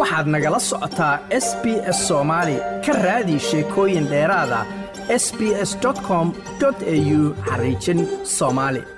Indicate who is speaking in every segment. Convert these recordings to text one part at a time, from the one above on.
Speaker 1: waxaad nagala socotaa SBS Soomaali ka raadi sheekooyin dheeraad ah sbs.com.au/Somali.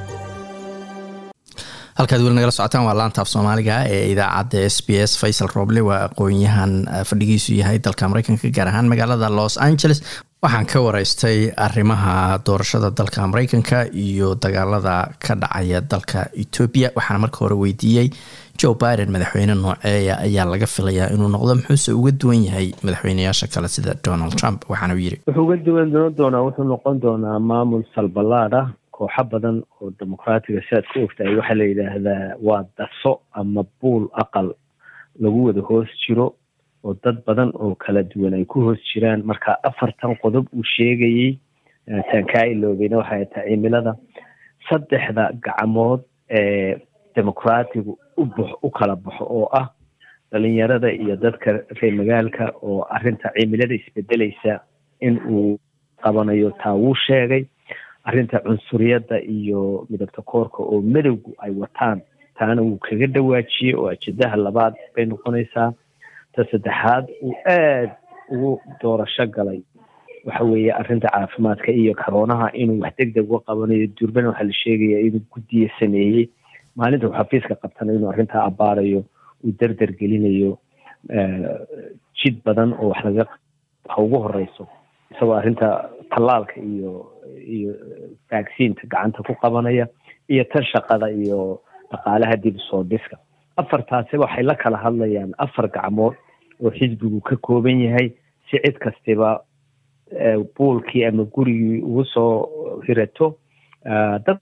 Speaker 1: halkaad weli nagala socotaan waa laanta af Soomaaliga ee idaacadda SBS. Faysal Roble waa aqoonyahan fadhigiisu yahay dalka Mareykanka gaar ahaan magaalada Los Angeles. waxaan ka waraystay arrimaha doorashada dalka Mareykanka iyo dagaalada ka dhacaya dalka Ethiopia. waxaan marka hore weydiiyay Joe Biden madaxweyne nooceeya ayaa laga filayaa inuu noqdo, muxuuse uga duwan yahay madaxweynayaasha kale sida Donald Trump. waxaana uu yiri
Speaker 2: wuxuu uga duwan doonaa wuxuu noqon doonaa maamul salbalaad ah, kooxo badan oo dimuqraatiga sidaad ku ogtahay waxaa la yidhaahdaa waa daso ama buul aqal lagu wada hoos jiro oo dad badan oo kala duwan ay ku hoos jiraan. marka 4 qodob uu sheegayay tankaailoobeyna waxay tahay cimilada 3 gacmood ee dimuqraatigu u kala baxo oo ah dhalinyarada iyo dadka reer magaalka oo arrinta cimilada isbedelaysa in uu qabanayo taa wuu sheegay. arrinta cunsuriyadda iyo midabta koorka oo madowgu ay wataan taana wuu kaga dhawaajiyey oo ajendaha labaad bay noqonaysaa. ta saddexaad uu aad ugu doorasho galay waxa weeye arrinta caafimaadka iyo koroonaha inuu wax degdeg uga qabanayo. durban waxaa la sheegayaa inuu guddiye sameeyey maalinta uu xafiiska qabtana inuu arrintaa abbaarayo, uu dardar gelinayo jid badan oo wax laga ugu horeyso isagoo arrinta tallaalka iyo vaccine-ka gacanta ku qabanaya iyo tan shaqada iyo dhaqaalaha dib soo dhiska. 4taasi waxay la kala hadlayaan 4 gacmood oo xisbigu ka kooban yahay si cid kastiba buulkii ama gurigii ugu soo hirato. dad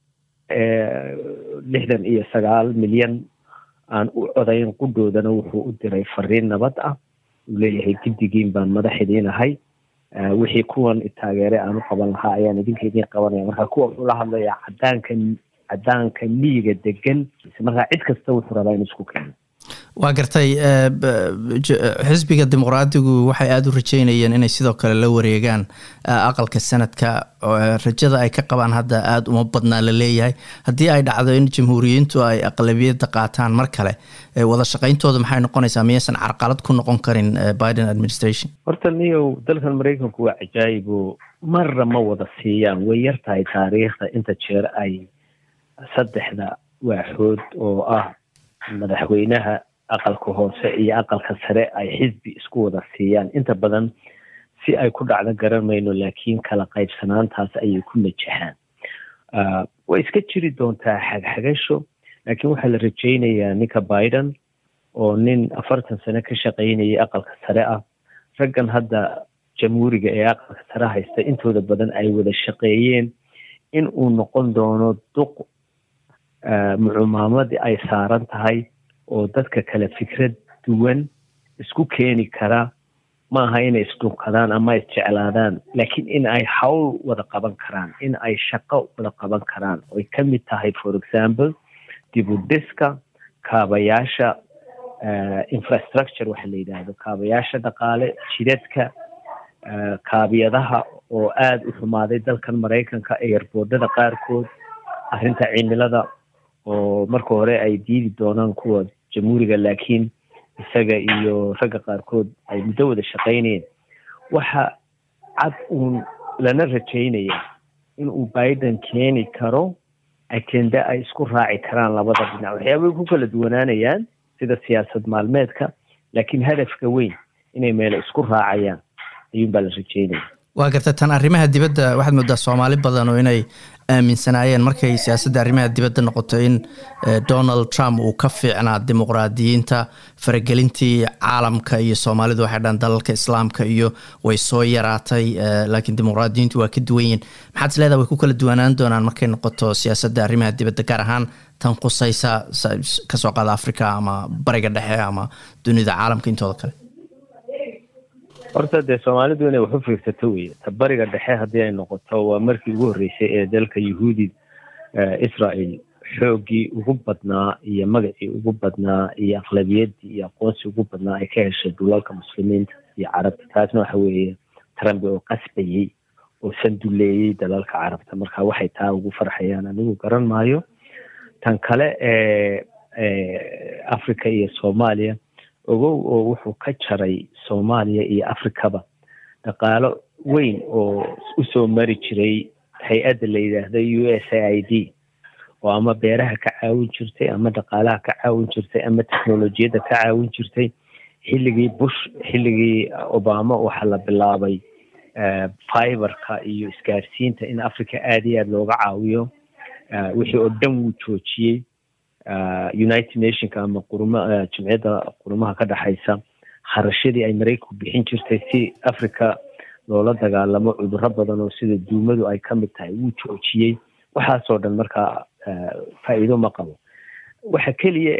Speaker 2: 69 milyan aan u codayn qudhoodana wuxuu u diray fariin nabad ah. uu leeyahay giddigiin baan madaxidiin ahay, wixii kuwan taageere aan u qaban lahaa ayaan idinka idin qabanaya. marka kuwa wuxuu la hadlayaa cadaanka miyiga degan, marka cid kasta wuxuu rabaa inuu isku keeno.
Speaker 1: waa gartay. xisbiga dimuqraadigu waxay aada u rajeynayeen inay sidoo kale la wareegaan aqalka sanadka. rajada ay ka qabaan hadda aada uma badnaa la leeyahay. haddii ay dhacdo in jamhuuriyiintu ay aqlabiyadda qaataan mar kale, wada shaqayntooda maxay noqonaysaa? miyaysan carqalad ku noqon karin Biden administration?
Speaker 2: horta niyow dalkan Mareykanku waa cajaayibo, marna ma wada siiyaan. way yartahay taariikhda inta jeer ay 3 waaxood oo ah madaxweynaha, aqalka hoose iyo aqalka sare ay xisbi isku wada siiyaan. inta badan si ay ku dhacdo garanayno, laakiin kala qaybsanaantaas ayay ku najaxaan. way iska jiri doontaa xagxagasho, laakiin waxaa la rajaynayaa ninka Biden oo nin 40 sano ka shaqaynayay aqalka sare ah, raggan hadda jamhuuriga ee aqalka sare haysta intooda badan ay wada shaqeeyeen, in uu noqon doono duq mucumaamadii ay saaran tahay oo dadka kale fikrad duwan isku keeni kara. maaha inay isdhunkadaan ama isjeclaadaan, laakiin in ay hawl wada qaban karaan, in ay shaqo wada qaban karaan. oy ka mid tahay for example dib u dhiska kaabayaasha infrastructure waxa la yidhaahdo, kaabayaasha dhaqaale, jidadka, kaabiyadaha oo aada u xumaaday dalkan Mareykanka, airboodada qaarkood, arrinta cimilada oo marka hore ay diidi doonaan kuwa jamhuuriga, laakiin isaga iyo ragga qaarkood ay muddo wada shaqaynayeen. waxa cad uun lana rajaynaya inuu Biden keeni karo ajenda ay isku raaci karaan labada dhinac. waxyaabay ku kala duwanaanayaan sida siyaasad maalmeedka, laakiin hadafka weyn inay meel isku raacayaan ayuunbaa la rajaynaya.
Speaker 1: waa garta tan arrimaha dibadda waxaad moodaa Soomaali badan oo inay aaminsanaayeen markay siyaasadda arrimaha dibadda noqoto in Donald Trump uu ka fiicnaa dimuqraadiyiinta. faragelintii caalamka iyo Soomaalidu waxay dhan dalalka islaamka iyo way soo yaraatay, laakiin dimuqraadiyiintu waa ka duwan yihiin. maxaad isleedahay way ku kala duwanaan doonaan markay noqoto siyaasadda arrimaha dibadda, gaar ahaan tan qusaysa kasoo qaada Afrika ama bariga dhexe ama dunida caalamka intooda kale?
Speaker 2: horta dee Soomaalidu inay wax u fiirsato weeye. bariga dhexe haddii ay noqoto waa markii ugu horreysay ee dalka Yuhuudi Israel xoogii ugu badnaa iyo magacii ugu badnaa iyo aqlabiyadii iyo aqoonsi ugu badnaa ay ka heshay dhulalka muslimiinta iyo carabta. taasna waxa weeye Trump oo qasbayey oo sanduleeyey dalalka carabta. marka waxay taa ugu farxayaan anigu garan maayo. tan kale Afrika iyo Soomaaliya ogow oo wuxuu ka jaray Soomaaliya iyo Afrikaba dhaqaalo weyn oo u soo mari jiray hay'adda la yiraahdo USAID oo ama beeraha ka caawin jirtay ama dhaqaalaha ka caawin jirtay ama teknolojiyadda ka caawin jirtay xilligii Bush xilligii Obama waxa la bilaabay fiberka iyo isgaarsiinta in Afrika aad iyo aad looga caawiyo wixii oo dhan uu joojiyay United Nations ama jumciyadda qurumaha ka dhaxaysa kharashadii ay Mareykanku bixin jirtay si Afrika loola dagaalamo cudurro badan oo sida duumadu ay ka mid tahay uu joojiyay waxaasoo dhan markaa faa'iido ma qabo waxa kaliya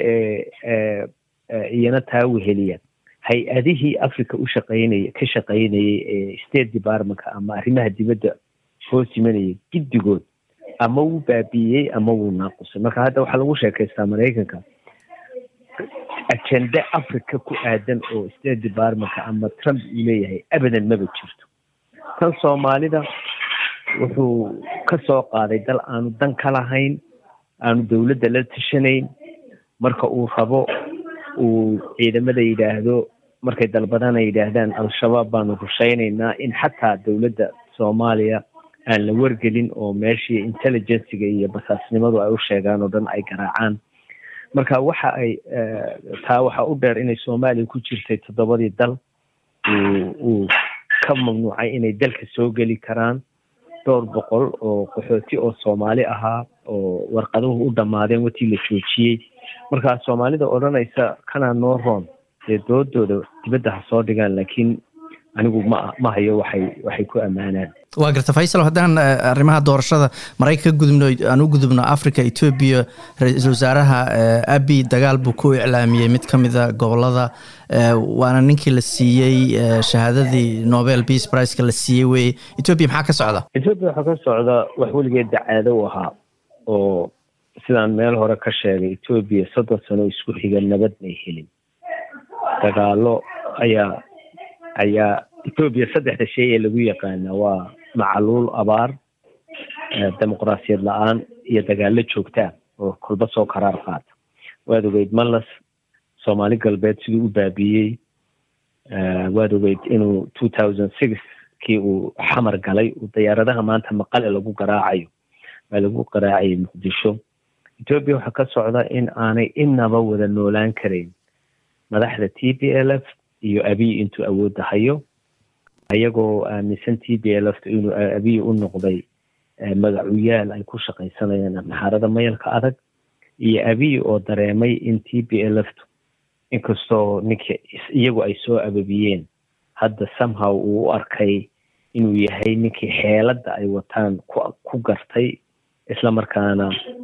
Speaker 2: iyana taa weheliya hay-adihii Afrika ka shaqaynayay State Department ama arrimaha dibadda hoos yimanayay giddigood ama uu baabiyey ama uu naaqusay marka hadda waxa lagu sheekaystaa Mareykanka agenda Afrika ku aadan oo State Department ama Trump uu leeyahay abadan ma jirto tan Soomaalida wuxuu ka soo qaaday dal aanu dan ka lahayn aanu dawladda la tashanayn marka uu rabo uu ciidamada yiraahdo markay dalbadaan ay yiraahdaan al-shabaab baanu rushaynaynaa in xataa dawladda Soomaaliya aan la wargelin oo meeshii intelligence-ga iyo basaasnimadu ay u sheegaan oo dhan ay garaacaan marka waxa ay waxa u dheer inay Soomaaliya ku jirtay 7 dal uu ka mamnuucay inay dalka soo gali karaan 200 oo qaxooti oo Soomaali ahaa oo warqaduhu u dhamaadeen watii la joojiyay marka Soomaalida oranaysa kana noo roon doodooda dibadda ha soo dhigaan laakiin anigu ma hayo waxay ku amaanaan
Speaker 1: waa garta Faisal haddaan arrimaha doorashada Mareykanka aan u gudubno Afrika Ethiopia ra'iisul wasaaraha Abiy dagaal buu ku iclaamiyay mid kamid ah gobolada waana ninkii la siiyay shahaadadii Nobel Peace Prize ka la siiyay way Ethiopia maxaa ka socda
Speaker 2: Ethiopia waxa ka socda wax waligeed dacaado u ahaa oo sidaan meel hore ka sheegay Ethiopia 3 sano isku xiga nabad ma helin dagaalo ayaa Ethiopia saddexda shay ee lagu yaqaan waa macaluul abaar dimuqraasiyad la'aan iyo dagaalo joogta oo kolba soo qaraar qaata waad ogeyd Malas Soomaali galbeed sidii u baabiyay waad ogeyd inuu 2006 kii uu xamar galay oo diyaaradaha maanta maqal lagu garaacay Muqdisho Ethiopia waxa ka socda in aanay inaba wada noolaan karin madaxda TPLF iyo Abiy intuu awood hayo ayagoo aaminsan TPLF inuu Abiy u noqday magacuyaal ay ku shaqaysanayaan naxarada mayalka adag iyo Abiy oo dareemay in TPLF inkastoo iyagu ay soo ababiyeen hadda somehow uu arkay inuu yahay ninkii xeelada ay wataan ku gartay isla markaana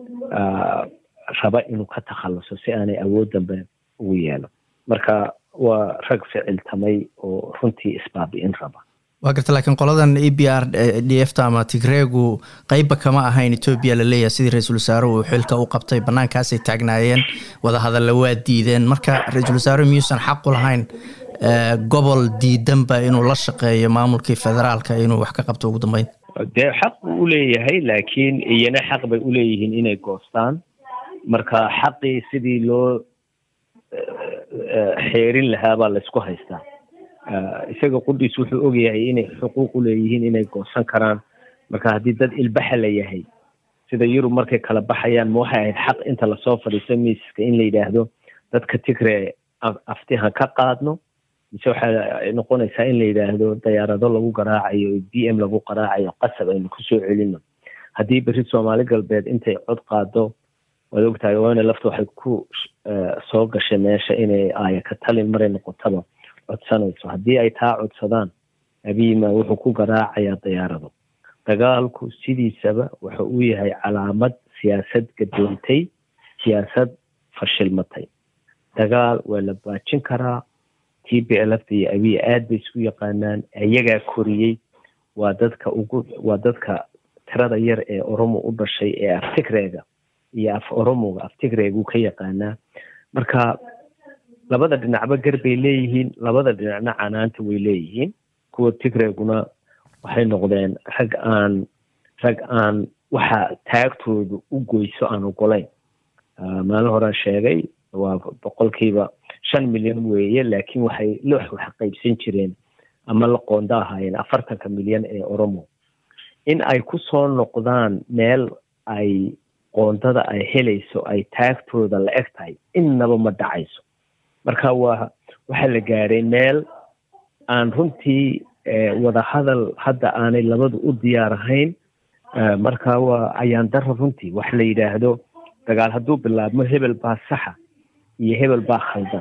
Speaker 2: raba inuu ka takhaluso si aanay awood dambe ugu yeelo marka waa rag ficiltamay oo runtii isbaabi'in raba
Speaker 1: waa garta laakiin qoladan EPRDF ama Tigreegu qayba kama ahayn Ethiopia la leeyahay sidii ra'iisul wasaaruhu xilka u qabtay banaankaas ay taagnaayeen wada hadal la waadiideen marka ra'iisul wasaaruhu miyuusan xaq u lahayn gobol diidanba inuu la shaqeeyo maamulkii federaalka inuu wax ka qabto ugu dambeyn
Speaker 2: xaq u leeyahay laakiin iyana xaq bay u leeyihiin inay goostaan marka xaqii sidii loo xeerin lahaa baa la isku haystaa isaga qudis wuxuu ogyahay inay xuquuq u leeyihiin inay goosan karaan marka haddii dad ilbaxa la yahay sida Yurub markay kala baxayaan ma waxay ahayd xaq inta la soo fadhiisto miiska in la yiraahdo dadka Tigray aftiha ka qaadno mise waxa noqonaysaa in la yiraahdo diyaarado lagu garaacayo BM lagu qaraacayo qasab ay ku soo celino haddii bari Soomaali galbeed intay cod qaado wada ogtahay waana laftu waxay ku soo gashay meesha inay ay ka talin maray noqotaba codsanayso haddii ay taa codsadaan Abiy ma wuxuu ku garaacayaa diyaarado dagaalku sidiisaba waxa uu yahay calaamad siyaasad gadoontay siyaasad fashilmatay dagaal waa la baajin karaa TPLF iyo Abiy aad bay isku yaqaanaan ayaga koriyay waa dadka tirada yar ee Oromo u dhashay ee Tigreega iyo Oromoga Tigreegu ka yaqaana marka labada dhinacba garbay leeyihiin labada dhinacna canaanta way leeyihiin kuwa Tigreeguna waxay noqdeen rag aan waxa taagtoodu u goyso aan ogolayn maalin hore sheegay waa 100% 5 milyan weeye laakiin waxay wax qaybsan jireen ama la qoonda ahaayeen 40 milyan ee Oromo in ay ku soo noqdaan meel ay qoondada ay helayso ay taagtooda la egtahay innaba ma dhacayso marka waxa la gaaray meel aan runtii wada hadal hadda aanay labadu u diyaar ahayn marka waa ayaan dar runtii wax la yiraahdo dagaal hadduu bilaabmo hebel baa saxa iyo hebel baa khaldan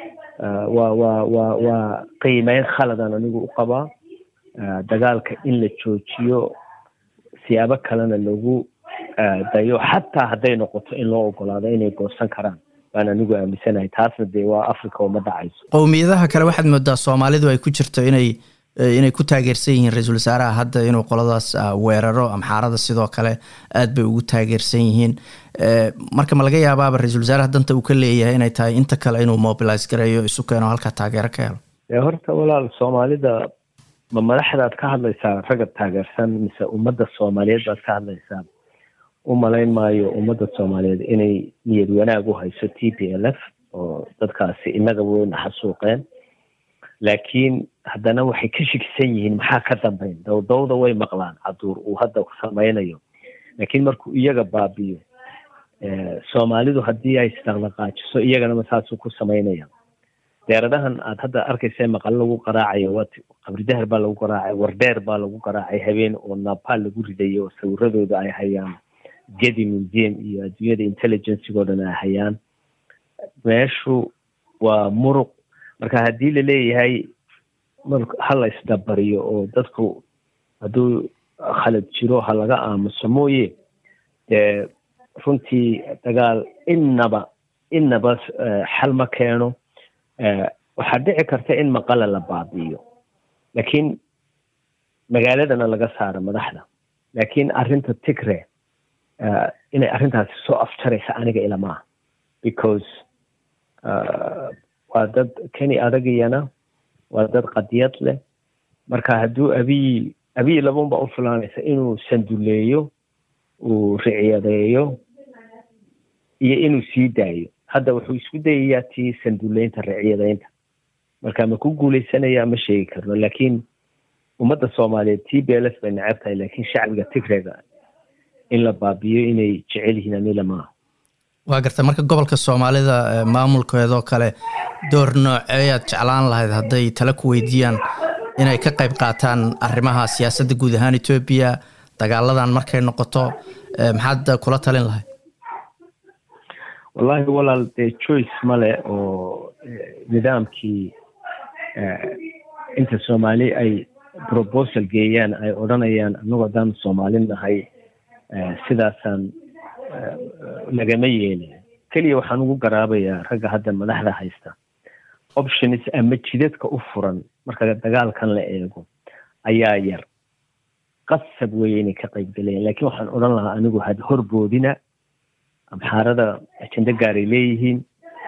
Speaker 2: waa qiimeyn khaladan anigu u qabaa dagaalka in la joojiyo siyaabo kalena lagu dayo xataa hadday noqoto in loo ogolaado inay goosan karaan baan anigu aaminsanahay taasna dee waa Afrika oo ma dhacayso
Speaker 1: qowmiyadaha kale waxaad moodaa Soomaalidu ay ku jirto inay ku taageersan yihiin ra'iisul wasaaraha hadda inuu qoladaas weeraro amxaarada sidoo kale aad bay ugu taageersan yihiin marka ma laga yaabaa ra'iisul wasaaraha danta uu ka leeyahay inay tahay inta kale inuu mobilize gareeyo isu keeno halka taageero ka helo
Speaker 2: horta walaal Soomaalida ma madaxdaad ka hadlaysaa ragga taageersan mise ummadda Soomaaliyeed baad ka hadlaysaa umalayn maayo ummadda Soomaaliyeed inay niyad wanaag u hayso TPLF oo dadkaasi inaga weyn xasuuqeen laakiin haddana waxay ka shigsan yihiin maxaa ka dambeyn dowdowda way maqlaan caduur uu hadda ku samaynayo laakiin markuu iyaga baabiyo Soomaalidu haddii ay isdaqdaqaajiso iyagana masaas ku samaynayaan deeradahan aad hadda arkaysaa maqal lagu qaraacayo qabridahar baa lagu qaraacay wardeer baa lagu qaraacay habeen oo Nepal lagu ridayo sawiradooda ay hayaan Getty Museum iyo adduunyada intelligence-goodan ay hayaan meeshu waa muruq marka haddii la leeyahay hal isdabariyo oo dadku hadduu khalad jiro halaga aamuso mooye runtii dagaal innaba xal ma keeno waxaa dhici karta in maqala la baabiyo laakiin magaaladana laga saaro madaxda laakiin arrinta Tigray inay arrintaasi soo afjaraysa aniga ilama because waa dad kani adagayana waa dad qadiyad leh marka hadduu abiy labunba u filaanaysa inuu sanduleeyo uu riciyadeeyo iyo inuu sii daayo hadda wuxuu isku dayayaa tii sanduleynta riciyadeynta marka ma ku guuleysanaya ma sheegi karno laakiin ummadda Soomaaliyeed TPLF bay necab tahay laakiin shacbiga Tigrayga in la baabiyo inay jecel yihiin anila ma
Speaker 1: waa garta marka gobolka Soomaalida maamulkeedoo kale door nooceeyaad jeclaan lahayd hadday tala ku weydiiyaan inay ka qayb qaataan arrimaha siyaasadda guud ahaan Ethiopia dagaaladan markay noqoto maxaad kula talin lahayd
Speaker 2: wallahi walaal choice male oo nidaamkii inta Soomaali ay proposal geeyaan ay oranayaan anagoo dhan Soomaali nahay sidaasan lagama yeelin kaliya waxaan ugu garaabayaa ragga hadda madaxda haysta options ama jidadka u furan marka dagaalkan la eego ayaa yar qasab weeye inay ka qayb galeen laakiin waxaan oran lahaa anigu had horboodina amxaarada ajenda gaar ay leeyihiin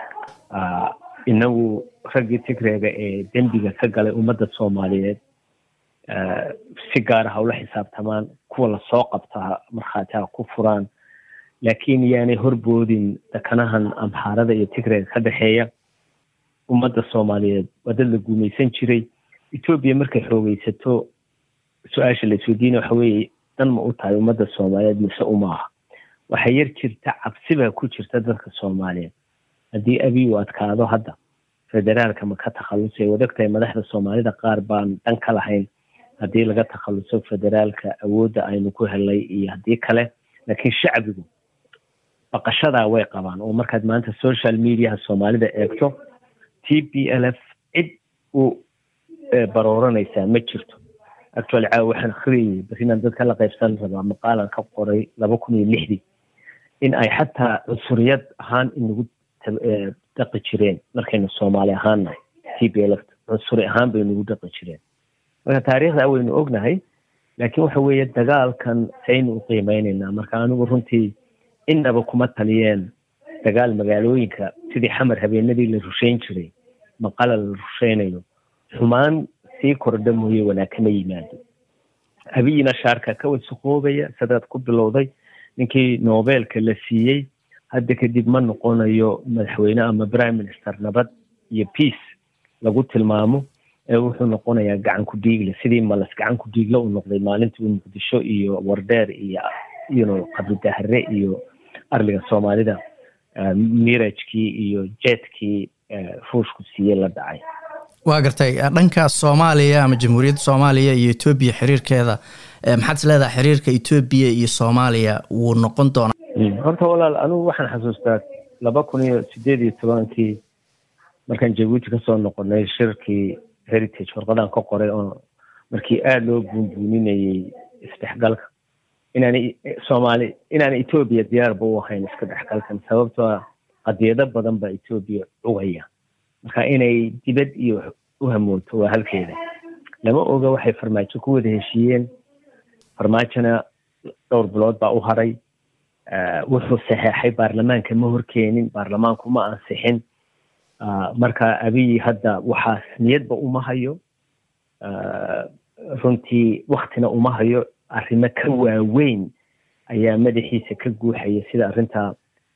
Speaker 2: inagu raggii Tigrayga ee dembiga ka galay ummadda Soomaaliyeed si gaar ah hawla xisaabtamaan kuwa la soo qabtaa marxaatiga ku furaan laakiin yaanay horboodin dakanahan amxaarada iyo Tigrayga ka dhaxeeya ummadda Soomaaliyeed wada la guumaysan jiray Ethiopia markay xoogaysato su'aasha la isweydiinayo waxa weeye dan ma u tahay ummadda Soomaaliyeed mise uma aha waxa yar jirta cabsiba ku jirta dadka Soomaaliyeed haddii abiy uu adkaado hadda federaalka ma ka takhalusay wadagtay madaxda Soomaalida qaar baan dan ka lahayn haddii laga takhaluso federaalka awoodda aynu ku helay iyo haddii kale laakiin shacbigu baqashada way qabaan oo markaad maanta social media Soomaalida eegto TPLF cid uu barooranaysa ma jirto actually waxaan akhriyay barinan dadka la qaybsan raba maqaalan ka qoray 2006 in ay xataa cunsuriyad ahaan inagu dhaqi jireen markaynu Soomaali ahaanay TPLF cunsuri ahaan bay inagu dhaqi jireen marka taariikhda waynu ognahay laakiin waxa weeye dagaalkan saynu u qiimeynayna marka anigu runtii inaba kuma taliyeen dagaal magaalooyinka sidii xamar habeenadii la rusheyn jiray maqala la rusheynayo xumaan sii kordha mooye wanaag kama yimaado abiyina shaarka ka wasaqoobaya sadaad ku bilowday ninkii Nobelka la siiyay hadda kadib ma noqonayo madaxweyne ama prime minister nabad iyo peace lagu tilmaamo wuxuu noqonayaa gacan ku dhiigle sidii malas gacan ku dhiigle uu noqday maalintii Muqdisho iyo Wardheer iyo Qabridahare iyo arliga Soomaalida mirajkii iyo jetkii fuushku siiyay la dhacay.
Speaker 1: waa gartay dhanka Soomaaliya ama Jamhuuriyadda Soomaaliya iyo Itoobiya xiriirkeeda maxaad leedahay xiriirka Itoobiya iyo Soomaaliya uu noqon doonaa?
Speaker 2: horta walaal anigu waxaan xasuustaa 2018 markaan Jabuuti ka soo noqonay shirkii heritage warqadan ka qoray oo markii aad loo buunbuuninayay isdhexgalka inaan Itoobiya diyaar u ahayn iska dhexgalkan sababtoo ah qadiyado badan baa Itoobiya cugaya marka inay dibad iyo u hamoonto waa halkeeda lama oga waxay farmaajo ku wada heshiiyeen farmaajona dhowr bilood baa u haray wuxuu saxeexay baarlamaanka ma horkeenin baarlamaanku ma ansixin marka Abiy hadda waxaas niyadba uma hayo runtii waqtina uma hayo arrimo ka waaweyn ayaa madaxiisa ka guuxaya sida arrinta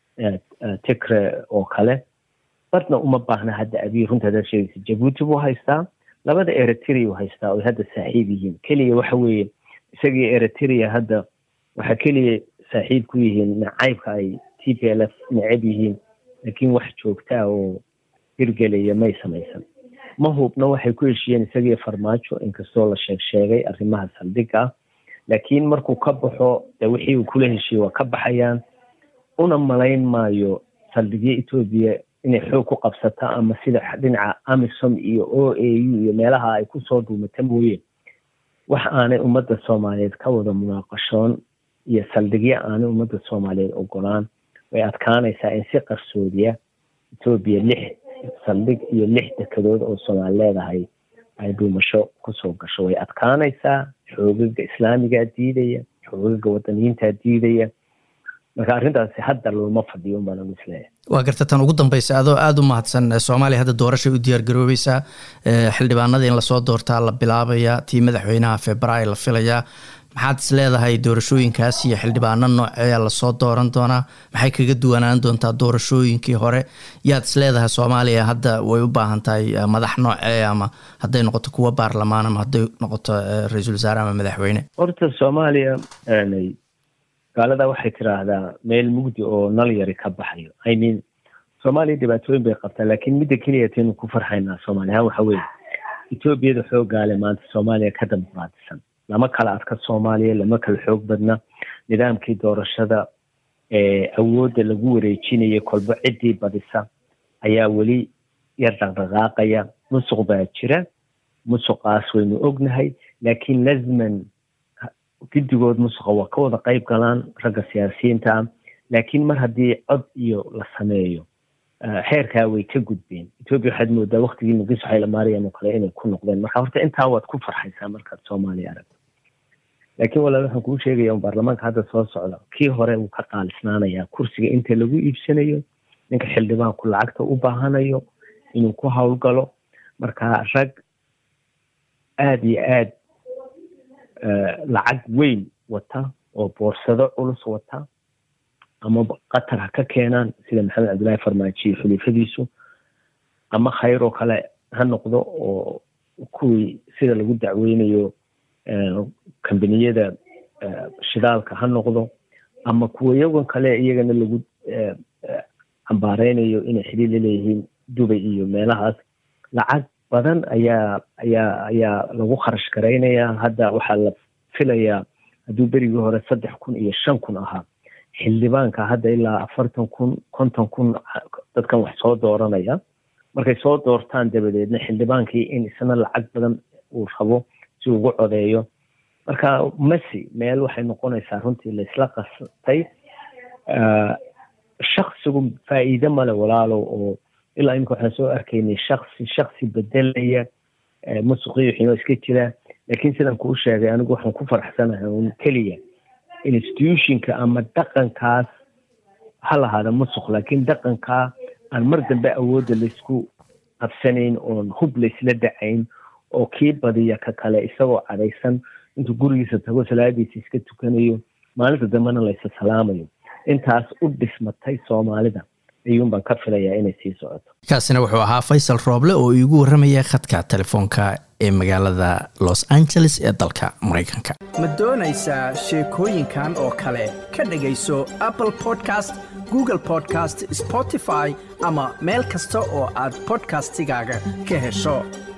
Speaker 2: Tigray oo kale badna uma baahna hadda Abiy runta hada sheegaysa Jabuuti buu haystaa labada Eritrea uu haystaa oo hadda saaxiib yihiin kaliya waxa weeye isagii Eritrea hadda waxa kaliya saaxiib ku yihiin nacaybka ay TPLF nacab yihiin laakiin wax joogta oo hirgelaya may samaysan ma hubna waxay ku heshiiyeen isagii farmaajo inkastoo la sheegay arrimaha saldhiga laakiin markuu ka baxo wixii uu kula heshiiyay waa ka baxayaan una malayn maayo saldhigii Itoobiya inay xoog ku qabsata ama sida dhinaca AMISOM iyo OAU iyo meelaha ay ku soo duumatay mooyee wax aanay ummadda Soomaaliyeed ka wada munaaqashoon iyo saldhigii aanay ummadda Soomaaliyeed ogolaan way adkaanaysaa in si qarsoodiya Itoobiya 6 saldhig iyo 6 dekedood oo Soomaali leedahay ay duumasho ku soo gasho way adkaanaysaa xoogagga islaamiga diidaya xoogagga wadaniyiinta diidaya marka arrintaasi hadda looma fadhiyo baan isleeyahay
Speaker 1: waa garta tan ugu dambaysa adoo aad u mahadsan Soomaaliya hadda doorasho u diyaar garoobaysa xildhibaanada in la soo doortaa la bilaabaya tii madaxweynaha Febraayo la filaya maxaad isleedahay doorashooyinkaas iyo xildhibaano noocee la soo dooran doonaa maxay kaga duwanaan doontaa doorashooyinkii hore yaad isleedahay Soomaaliya hadda way u baahan tahay madax noocee ama haday noqoto kuwa baarlamaan ama haday noqoto ra'iisul wasaare ama madaxweyne
Speaker 2: horta Soomaaliya gaalada waxay tiraahdaa meel mugdi oo nal yari ka baxayo Soomaaliya dhibaatooyin bay qabtaa laakiin midda kaliya teen ku farxaynaa Soomaaliya waxa weeye Itoobiyada xoog gaale maanta Soomaaliya ka dimuqraadisan lama kala adka Soomaaliya lama kala xoog badna nidaamkii doorashada awoodda lagu wareejinayay kolba cidii badisa ayaa wali yar dhaqdhaqaaqaya musuq baa jira musuqaas waynu ognahay laakiin lazman gidigood musuqa waa ka wada qayb galaan ragga siyaasiyiinta laakiin mar haddii cod iyo la sameeyo xeerkaa way ka gudbeen Itoobiya waxaad moodaa waqtigii Muqdisho waxay la maarayeen oo kale inay ku noqdeen marka horta intaa waad ku farxaysaa markaad Soomaaliya aragto laakiin walaal waxaan kuu sheegayaa baarlamaanka hadda soo socda kii hore uu ka qaalisnaanayaa kursiga inta lagu iibsanayo ninka xildhibaanku lacagta u baahanayo inuu ku hawlgalo marka rag aad iyo aad lacag weyn wata oo boorsado culus wata ama qatar ha ka keenaan sida Maxamed Cabdullaahi Farmaajo xulifadiisu ama khayr oo kale ha noqdo oo kuwii sida lagu dacweynayo kambaniyada shidaalka ha noqdo ama kuwa iyagu kale iyagana lagu ambaareynayo inay xiriir leeyihiin Dubai iyo meelahaas lacag badan ayaa lagu kharash gareynaya hadda waxa la filayaa haduu berigii hore 3,000 iyo 5,000 ahaa xildhibaanka hadda ilaa 40,000 50,000 dadkan wax soo dooranaya markay soo doortaan dabadeedna xildhibaankii in isna lacag badan uu rabo si uu ugu codeeyo marka masi meel waxay noqonaysaa runtii la isla qasay shakhsigu faa'iido male walaalo oo ilaa imka waxaan soo arkaynay shakhsi bedelaya musuqiyo xino iska jira laakiin sidaan kuu sheegay anigu waxaan ku faraxsanahay oo kaliya institutionka ama dhaqankaas hal ahaada musuq laakiin dhaqanka aan mar dambe awoodda la isku qabsanayn oo hub la isla dhacayn oo kii badiya ka kale isagoo cadaysan intuu gurigiisa tago salaadiisa iska tukanayo maalinta dambena la isa salaamayo intaas u dhismatay Soomaalida ayuun baan ka filayaa inay sii socoto.
Speaker 1: kaasina wuxuu ahaa Faysal Rooble oo igu warramaya khadka telefoonka ee magaalada Los Angeles ee dalka Mareykanka. Ma doonaysaa sheekooyinkan oo kale ka dhagayso Apple Podcast, Google Podcast, Spotify ama meel kasta oo aad podcastigaaga ka hesho.